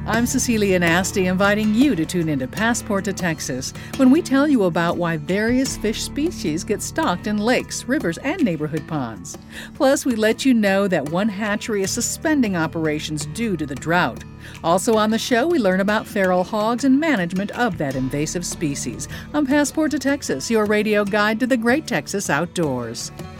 I'm Cecilia Nasty, inviting you to tune into Passport to Texas when we tell you about why various fish species get stocked in lakes, rivers, and neighborhood ponds. Plus, we let you know that one hatchery is suspending operations due to the drought. Also on the show, we learn about feral hogs and management of that invasive species. On Passport to Texas, your radio guide to the great Texas outdoors.